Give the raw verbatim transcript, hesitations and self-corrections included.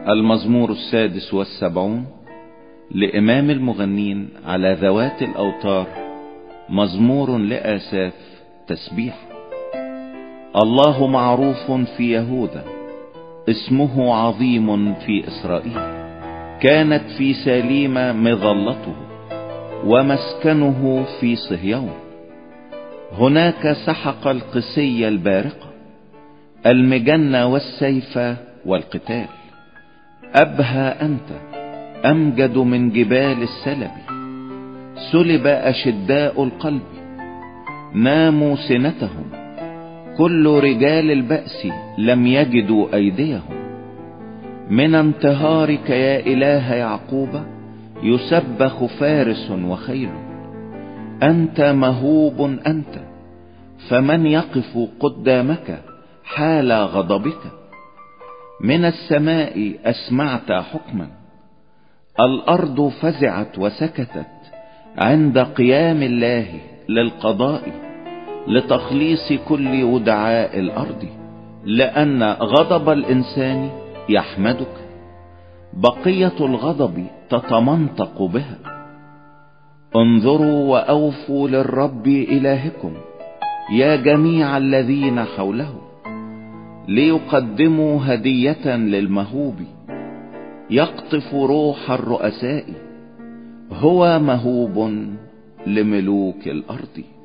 المزمور السادس والسبعون لإمام المغنين على ذوات الأوتار، مزمور لآساف تسبيح. الله معروف في يهوذا، اسمه عظيم في إسرائيل. كانت في سليم مظلته، ومسكنه في صهيون. هناك سحق القسي البارقة، المجن والسيف والقتال. أبهى أنت، أمجد من جبال السلب. سلب أشداء القلب، ناموا سنتهم. كل رجال البأس لم يجدوا أيديهم. من انتهارك يا إله يعقوب يسبخ فارس وخيل. أنت مهوب أنت، فمن يقف قدامك حال غضبك؟ من السماء أسمعت حكما، الأرض فزعت وسكتت عند قيام الله للقضاء، لتخليص كل ودعاء الأرض. لأن غضب الإنسان يحمدك، بقية الغضب تتمنطق بها. انظروا وأوفوا للرب إلهكم يا جميع الذين حوله، ليقدموا هدية للمهوب. يقطف روح الرؤساء، هو مهوب لملوك الأرض.